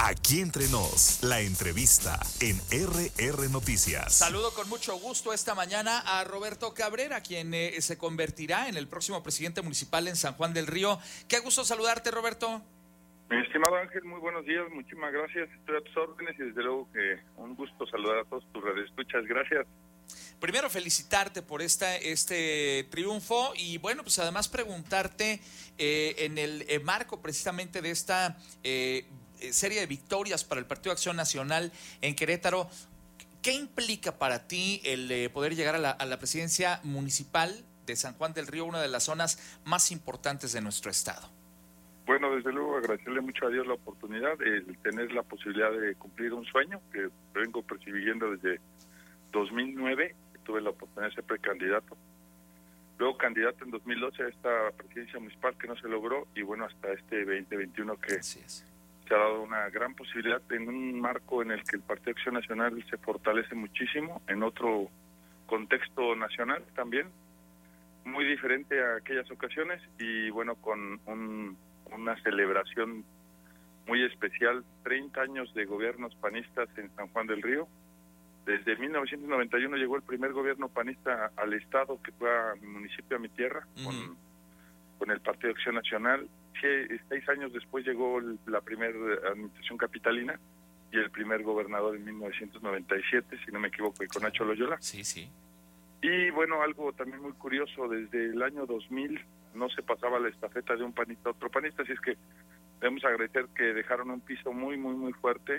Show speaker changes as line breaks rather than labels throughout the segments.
Aquí entre nos, la entrevista en RR Noticias.
Saludo con mucho gusto esta mañana a Roberto Cabrera, quien se convertirá en el próximo presidente municipal en San Juan del Río. Qué gusto saludarte, Roberto.
Mi estimado Ángel, muy buenos días, muchísimas gracias, estoy a tus órdenes y desde luego que un gusto saludar a todos tus radioescuchas, gracias.
Primero felicitarte por este triunfo y bueno, pues además preguntarte en el marco precisamente de esta serie de victorias para el Partido Acción Nacional en Querétaro, ¿qué implica para ti el poder llegar a la presidencia municipal de San Juan del Río, una de las zonas más importantes de nuestro estado?
Bueno, desde luego agradecerle mucho a Dios la oportunidad, el tener la posibilidad de cumplir un sueño que vengo persiguiendo desde 2009, que tuve la oportunidad de ser precandidato. Luego candidato en 2012 a esta presidencia municipal que no se logró y bueno, hasta este 2021 que se ha dado una gran posibilidad en un marco en el que el Partido Acción Nacional se fortalece muchísimo, en otro contexto nacional también, muy diferente a aquellas ocasiones y bueno, con una celebración muy especial, 30 años de gobiernos panistas en San Juan del Río. Desde 1991 llegó el primer gobierno panista al estado, que fue a mi municipio, a mi tierra, con el Partido Acción Nacional. 6 años después llegó la primera administración capitalina y el primer gobernador en 1997, si no me equivoco, con Nacho Loyola.
Sí.
Y bueno, algo también muy curioso, desde el año 2000 no se pasaba la estafeta de un panista a otro panista, así es que debemos agradecer que dejaron un piso muy fuerte,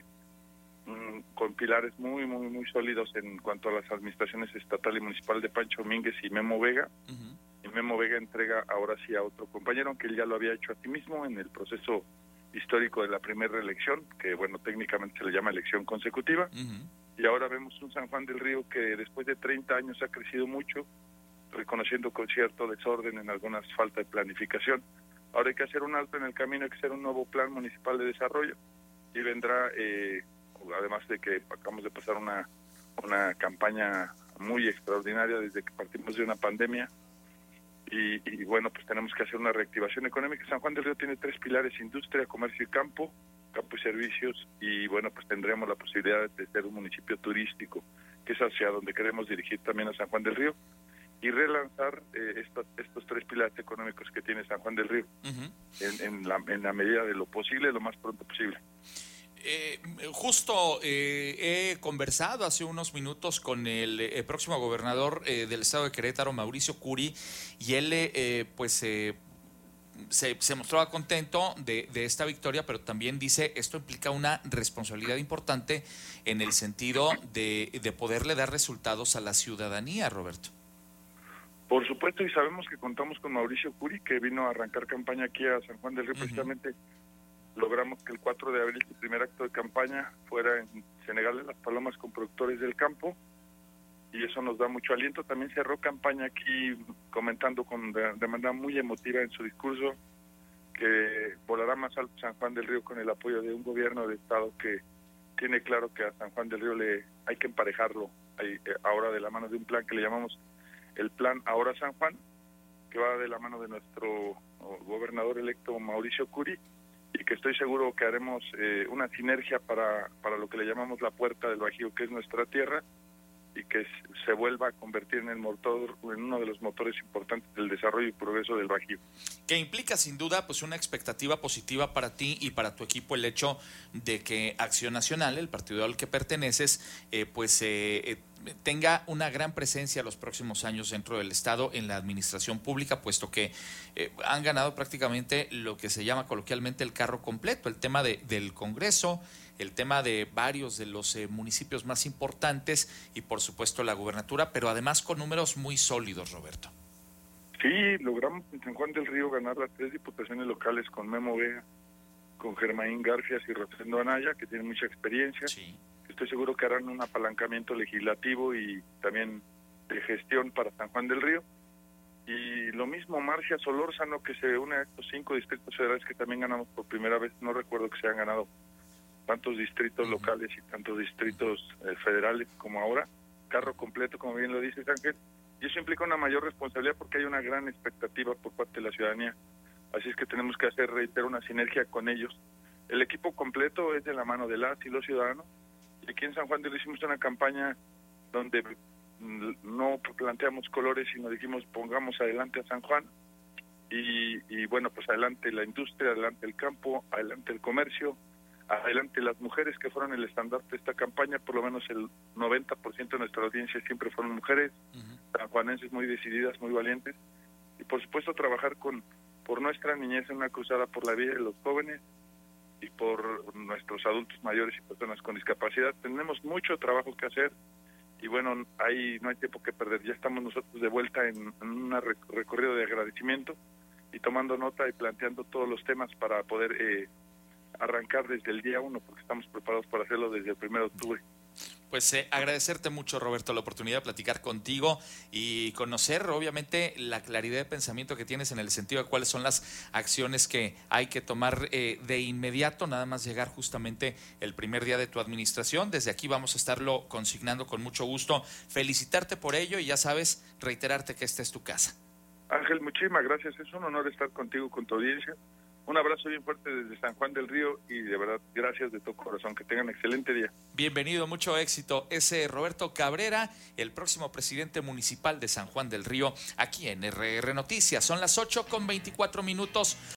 con pilares muy sólidos en cuanto a las administraciones estatal y municipal de Pancho Domínguez y Memo Vega. Y Memo Vega entrega ahora sí a otro compañero, aunque él ya lo había hecho a sí mismo en el proceso histórico de la primera reelección, que bueno, técnicamente se le llama elección consecutiva. Y ahora vemos un San Juan del Río que después de 30 años ha crecido mucho, reconociendo con cierto desorden en algunas falta de planificación. Ahora hay que hacer un alto en el camino, hay que hacer un nuevo plan municipal de desarrollo y vendrá, además de que acabamos de pasar una campaña muy extraordinaria desde que partimos de una pandemia y bueno, pues tenemos que hacer una reactivación económica. San Juan del Río tiene 3 pilares: industria, comercio y campo y servicios, y bueno, pues tendremos la posibilidad de ser un municipio turístico, que es hacia donde queremos dirigir también a San Juan del Río y relanzar estos 3 pilares económicos que tiene San Juan del Río en la medida de lo posible, lo más pronto posible.
Justo he conversado hace unos minutos con el próximo gobernador del estado de Querétaro, Mauricio Curi, y él se mostraba contento de esta victoria, pero también dice esto implica una responsabilidad importante en el sentido de poderle dar resultados a la ciudadanía, Roberto.
Por supuesto, y sabemos que contamos con Mauricio Curi, que vino a arrancar campaña aquí a San Juan del Río. Precisamente logramos que el 4 de abril su primer acto de campaña fuera en Senegal de las Palomas con productores del campo, y eso nos da mucho aliento. También cerró campaña aquí comentando de manera muy emotiva en su discurso que volará más alto San Juan del Río con el apoyo de un gobierno de estado que tiene claro que a San Juan del Río hay que emparejarlo ahora de la mano de un plan que le llamamos el Plan Ahora San Juan, que va de la mano de nuestro gobernador electo Mauricio Curi, y que estoy seguro que haremos una sinergia para lo que le llamamos la Puerta del Bajío, que es nuestra tierra, y que se vuelva a convertir en uno de los motores importantes del desarrollo y progreso del Bajío.
Que implica sin duda pues una expectativa positiva para ti y para tu equipo el hecho de que Acción Nacional, el partido al que perteneces, tenga una gran presencia los próximos años dentro del estado en la administración pública, puesto que han ganado prácticamente lo que se llama coloquialmente el carro completo, el tema del Congreso, el tema de varios de los municipios más importantes y por supuesto la gubernatura, pero además con números muy sólidos, Roberto.
Sí, logramos en San Juan del Río ganar las 3 diputaciones locales con Memo Vega, con Germaín Garfias y Rosendo Anaya, que tienen mucha experiencia.
Sí.
Estoy seguro que harán un apalancamiento legislativo y también de gestión para San Juan del Río. Y lo mismo Marcia Solórzano, que se une a estos 5 distritos federales que también ganamos por primera vez. No recuerdo que se hayan ganado tantos distritos locales y tantos distritos federales como ahora. Carro completo, como bien lo dices, Ángel. Y eso implica una mayor responsabilidad porque hay una gran expectativa por parte de la ciudadanía. Así es que tenemos que reitero, una sinergia con ellos El equipo completo es de la mano de las y los ciudadanos. Y aquí en San Juan del Río hicimos una campaña donde no planteamos colores, sino dijimos pongamos adelante a San Juan. Y bueno, pues adelante la industria, adelante el campo, adelante el comercio, adelante las mujeres que fueron el estandarte de esta campaña. Por lo menos el 90% de nuestra audiencia siempre fueron mujeres, sanjuanenses muy decididas, muy valientes. Y por supuesto trabajar por nuestra niñez en una cruzada por la vida de los jóvenes y por nuestros adultos mayores y personas con discapacidad. Tenemos mucho trabajo que hacer y bueno, no hay tiempo que perder. Ya estamos nosotros de vuelta en un recorrido de agradecimiento y tomando nota y planteando todos los temas para poder arrancar desde el día 1, porque estamos preparados para hacerlo desde el 1 de octubre.
Pues agradecerte mucho, Roberto, la oportunidad de platicar contigo y conocer, obviamente, la claridad de pensamiento que tienes en el sentido de cuáles son las acciones que hay que tomar de inmediato, nada más llegar justamente el primer día de tu administración. Desde aquí vamos a estarlo consignando con mucho gusto. Felicitarte por ello y ya sabes, reiterarte que esta es tu casa.
Ángel, muchísimas gracias. Es un honor estar contigo, con tu audiencia. Un abrazo bien fuerte desde San Juan del Río y de verdad, gracias de todo corazón. Que tengan excelente día.
Bienvenido, mucho éxito. Ese Roberto Cabrera, el próximo presidente municipal de San Juan del Río, aquí en RR Noticias. Son las 8:24.